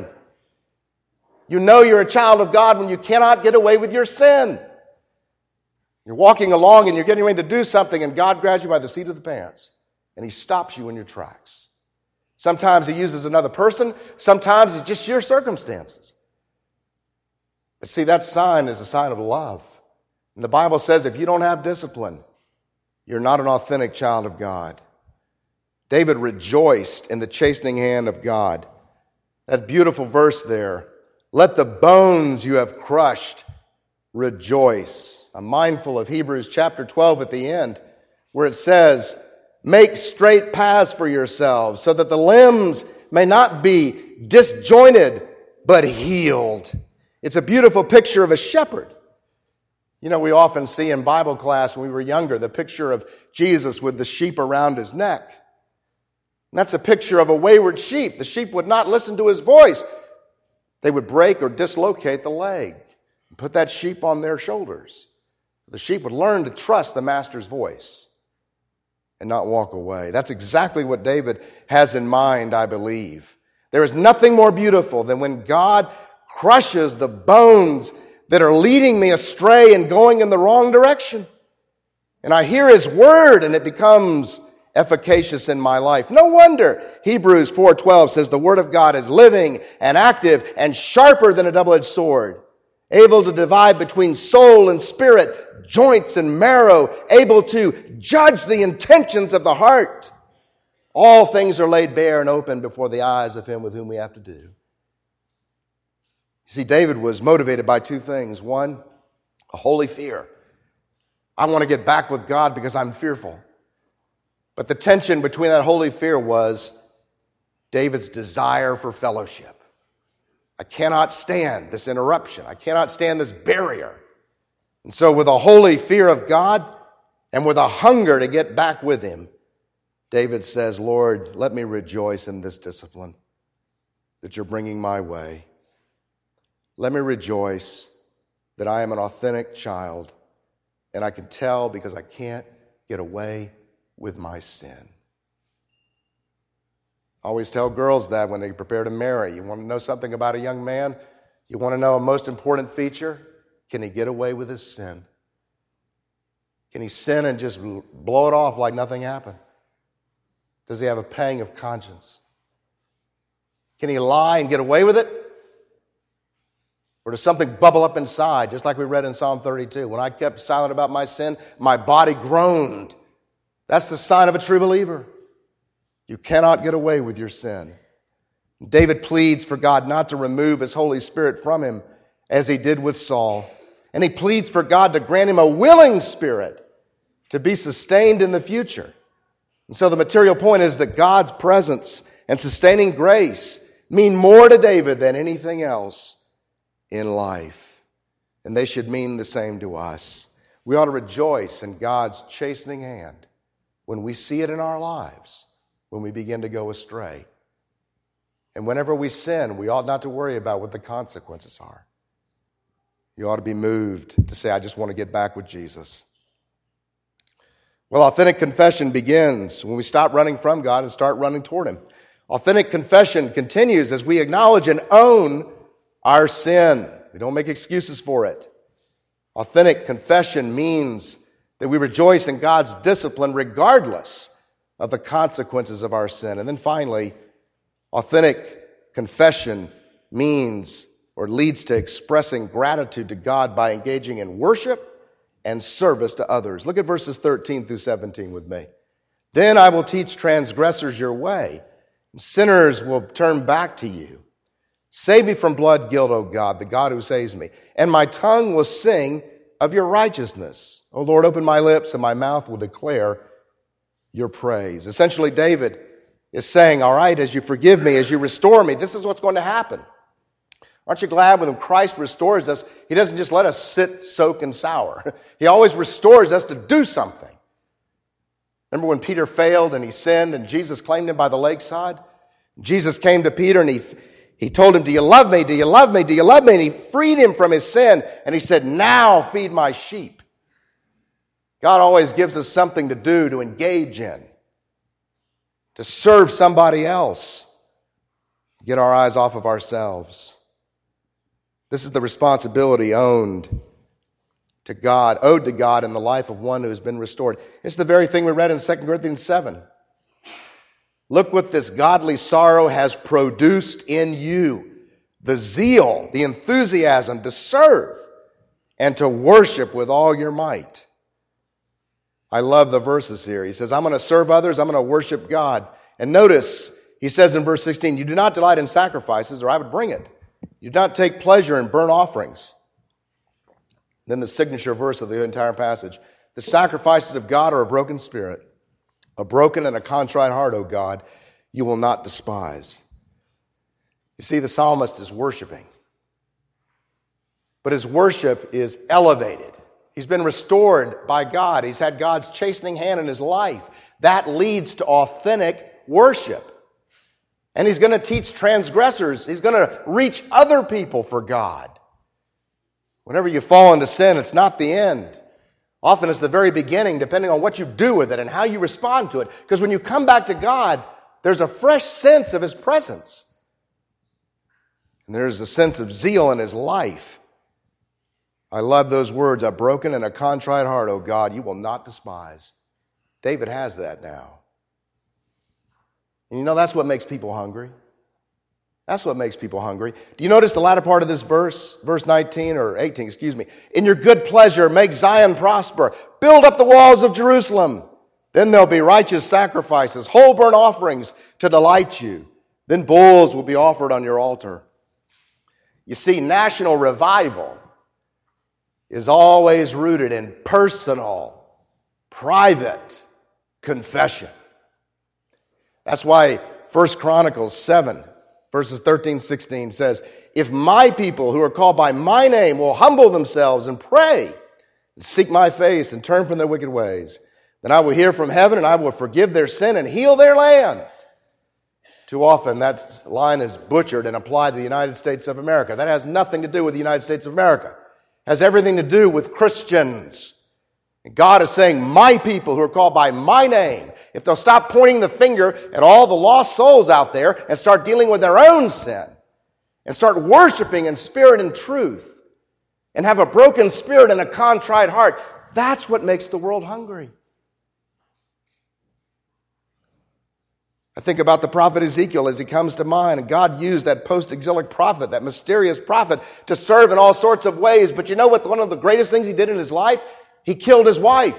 You know you're a child of God when you cannot get away with your sin. You're walking along and you're getting ready to do something and God grabs you by the seat of the pants and He stops you in your tracks. Sometimes He uses another person. Sometimes it's just your circumstances. But see, that sign is a sign of love. And the Bible says if you don't have discipline, you're not an authentic child of God. David rejoiced in the chastening hand of God. That beautiful verse there. Let the bones you have crushed rejoice. I'm mindful of Hebrews chapter twelve at the end, where it says, make straight paths for yourselves, so that the limbs may not be disjointed, but healed. It's a beautiful picture of a shepherd. You know, we often see in Bible class when we were younger, the picture of Jesus with the sheep around His neck. And that's a picture of a wayward sheep. The sheep would not listen to His voice. They would break or dislocate the leg and put that sheep on their shoulders. The sheep would learn to trust the master's voice. and not walk away. That's exactly what David has in mind, I believe. There is nothing more beautiful than when God crushes the bones that are leading me astray and going in the wrong direction. And I hear His Word and it becomes efficacious in my life. No wonder Hebrews four twelve says the Word of God is living and active and sharper than a double-edged sword, able to divide between soul and spirit, joints and marrow, able to judge the intentions of the heart. All things are laid bare and open before the eyes of Him with whom we have to do. You see, David was motivated by two things. One, a holy fear. I want to get back with God because I'm fearful. But the tension between that holy fear was David's desire for fellowship. I cannot stand this interruption. I cannot stand this barrier. And so with a holy fear of God and with a hunger to get back with Him, David says, Lord, let me rejoice in this discipline that you're bringing my way. Let me rejoice that I am an authentic child, and I can tell because I can't get away with my sin. I always tell girls that when they prepare to marry. You want to know something about a young man? You want to know a most important feature? Can he get away with his sin? Can he sin and just blow it off like nothing happened? Does he have a pang of conscience? Can he lie and get away with it? Or does something bubble up inside, just like we read in Psalm thirty-two? When I kept silent about my sin, my body groaned. That's the sign of a true believer. You cannot get away with your sin. David pleads for God not to remove His Holy Spirit from him as He did with Saul. And he pleads for God to grant him a willing spirit to be sustained in the future. And so the material point is that God's presence and sustaining grace mean more to David than anything else in life. And they should mean the same to us. We ought to rejoice in God's chastening hand when we see it in our lives, when we begin to go astray. And whenever we sin, we ought not to worry about what the consequences are. You ought to be moved to say, I just want to get back with Jesus. Well, authentic confession begins when we stop running from God and start running toward Him. Authentic confession continues as we acknowledge and own our sin. We don't make excuses for it. Authentic confession means that we rejoice in God's discipline regardless of the consequences of our sin. And then finally, authentic confession means or leads to expressing gratitude to God by engaging in worship and service to others. Look at verses thirteen through seventeen with me. Then I will teach transgressors your way, and sinners will turn back to you. Save me from blood guilt, O God, the God who saves me. And my tongue will sing of your righteousness. O Lord, open my lips, and my mouth will declare your praise. Essentially, David is saying, all right, as you forgive me, as you restore me, this is what's going to happen. Aren't you glad when Christ restores us, He doesn't just let us sit, soak, and sour. He always restores us to do something. Remember when Peter failed and he sinned and Jesus claimed him by the lakeside? Jesus came to Peter and he, he told him, do you love me? Do you love me? Do you love me? And he freed him from his sin and he said, now feed my sheep. God always gives us something to do, to engage in, to serve somebody else, get our eyes off of ourselves. This is the responsibility owned to God, owed to God in the life of one who has been restored. It's the very thing we read in Second Corinthians seven. Look what this godly sorrow has produced in you. The zeal, the enthusiasm to serve and to worship with all your might. I love the verses here. He says, I'm going to serve others, I'm going to worship God. And notice, he says in verse sixteen, you do not delight in sacrifices, or I would bring it. You do not take pleasure in burnt offerings. Then the signature verse of the entire passage. The sacrifices of God are a broken spirit. A broken and a contrite heart, O God, you will not despise. You see, the psalmist is worshiping. But his worship is elevated. He's been restored by God. He's had God's chastening hand in his life. That leads to authentic worship. And he's going to teach transgressors. He's going to reach other people for God. Whenever you fall into sin, it's not the end. Often it's the very beginning, depending on what you do with it and how you respond to it. Because when you come back to God, there's a fresh sense of His presence. And there's a sense of zeal in His life. I love those words, a broken and a contrite heart, O God, you will not despise. David has that now. And you know, that's what makes people hungry. That's what makes people hungry. Do you notice the latter part of this verse, verse nineteen or eighteen, excuse me? In your good pleasure, make Zion prosper. Build up the walls of Jerusalem. Then there'll be righteous sacrifices, whole burnt offerings to delight you. Then bulls will be offered on your altar. You see, national revival is always rooted in personal, private confession. That's why First Chronicles seven, verses thirteen, sixteen says, if my people who are called by my name will humble themselves and pray and seek my face and turn from their wicked ways, then I will hear from heaven and I will forgive their sin and heal their land. Too often that line is butchered and applied to the United States of America. That has nothing to do with the United States of America. It has everything to do with Christians. And God is saying, my people who are called by my name, if they'll stop pointing the finger at all the lost souls out there and start dealing with their own sin and start worshiping in spirit and truth and have a broken spirit and a contrite heart, that's what makes the world hungry. I think about the prophet Ezekiel as he comes to mind, and God used that post-exilic prophet, that mysterious prophet, to serve in all sorts of ways. But you know what? One of the greatest things he did in his life? He killed his wife.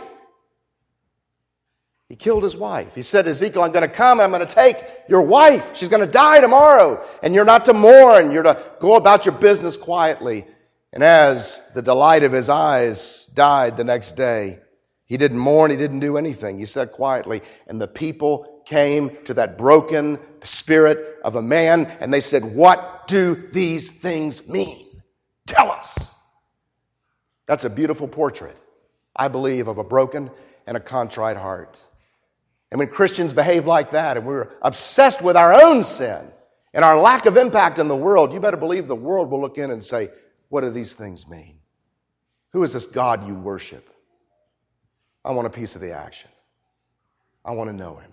He killed his wife. He said, Ezekiel, I'm going to come, I'm going to take your wife. She's going to die tomorrow. And you're not to mourn. You're to go about your business quietly. And as the delight of his eyes died the next day, he didn't mourn, he didn't do anything. He said quietly, and the people came to that broken spirit of a man, and they said, what do these things mean? Tell us. That's a beautiful portrait, I believe, of a broken and a contrite heart. And when Christians behave like that, and we're obsessed with our own sin and our lack of impact in the world, you better believe the world will look in and say, what do these things mean? Who is this God you worship? I want a piece of the action. I want to know Him.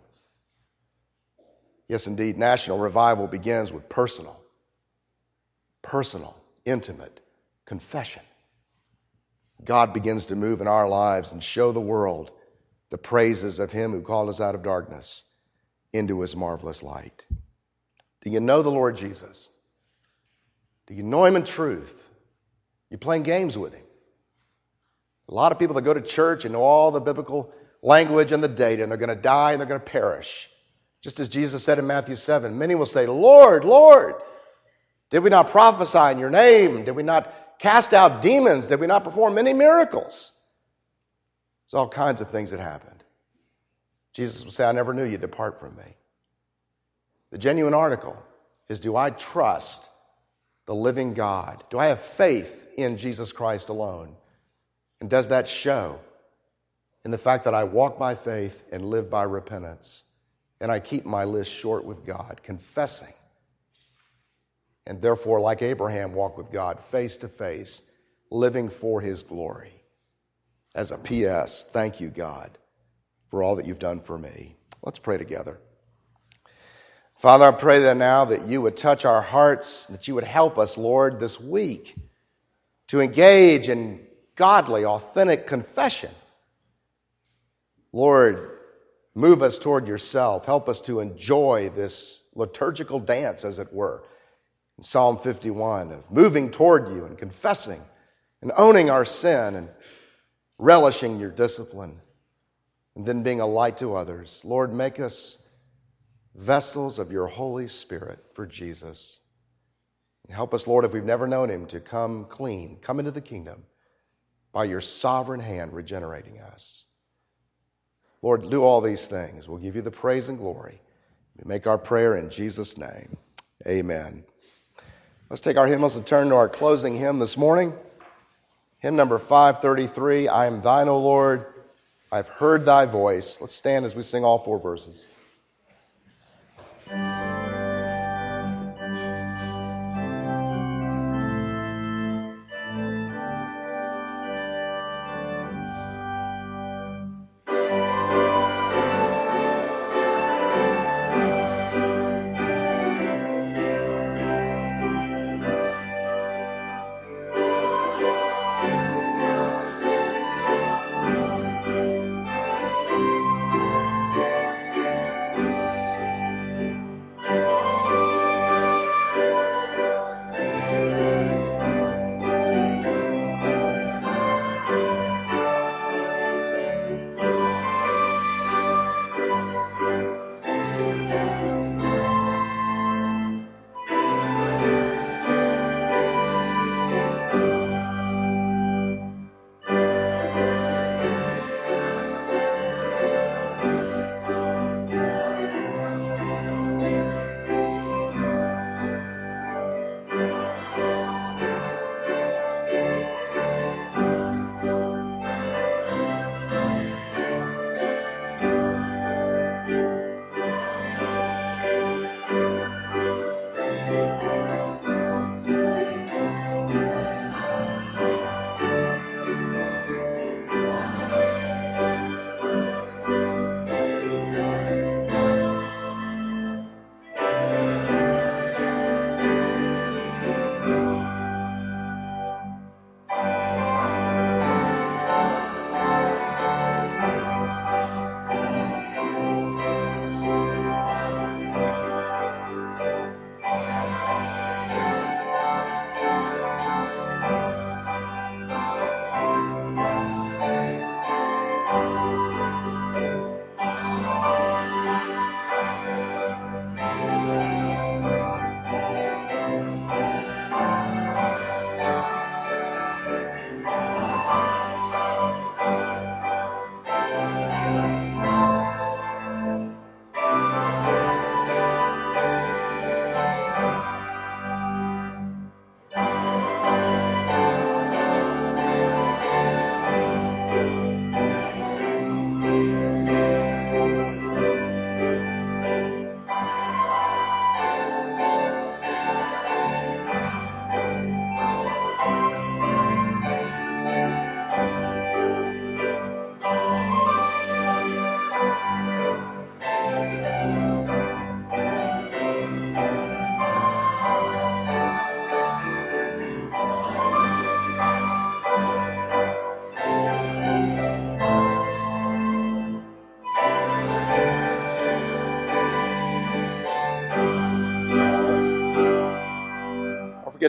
Yes, indeed, national revival begins with personal, personal, intimate confession. God begins to move in our lives and show the world the praises of Him who called us out of darkness into His marvelous light. Do you know the Lord Jesus? Do you know Him in truth? You're playing games with Him. A lot of people that go to church and know all the biblical language and the data, and they're going to die and they're going to perish. Just as Jesus said in Matthew seven, many will say, Lord, Lord, did we not prophesy in your name? Did we not cast out demons? Did we not perform many miracles? There's all kinds of things that happened. Jesus will say, I never knew you. Depart from me. The genuine article is, do I trust the living God? Do I have faith in Jesus Christ alone? And does that show in the fact that I walk by faith and live by repentance? And I keep my list short with God, confessing. And therefore, like Abraham, walk with God face to face, living for His glory. As a P S, thank you, God, for all that you've done for me. Let's pray together. Father, I pray that now that you would touch our hearts, that you would help us, Lord, this week to engage in godly, authentic confession. Lord, move us toward yourself. Help us to enjoy this liturgical dance, as it were, in Psalm fifty-one, of moving toward you and confessing and owning our sin and relishing your discipline and then being a light to others. Lord, make us vessels of your Holy Spirit for Jesus. And help us, Lord, if we've never known Him, to come clean, come into the kingdom by your sovereign hand regenerating us. Lord, do all these things. We'll give you the praise and glory. We make our prayer in Jesus' name. Amen. Let's take our hymnals and turn to our closing hymn this morning. Hymn number five thirty-three, I am thine, O Lord, I've heard thy voice. Let's stand as we sing all four verses.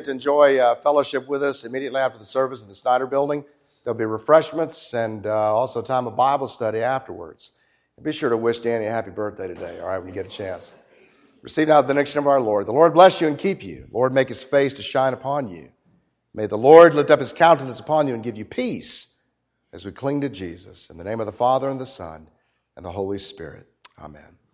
to enjoy uh, fellowship with us immediately after the service in the Snyder Building. There'll be refreshments and uh, also time of Bible study afterwards. And be sure to wish Danny a happy birthday today, all right, when you get a chance. Receive now the benediction of our Lord. The Lord bless you and keep you. The Lord make his face to shine upon you. May the Lord lift up his countenance upon you and give you peace as we cling to Jesus. In the name of the Father, and the Son, and the Holy Spirit. Amen.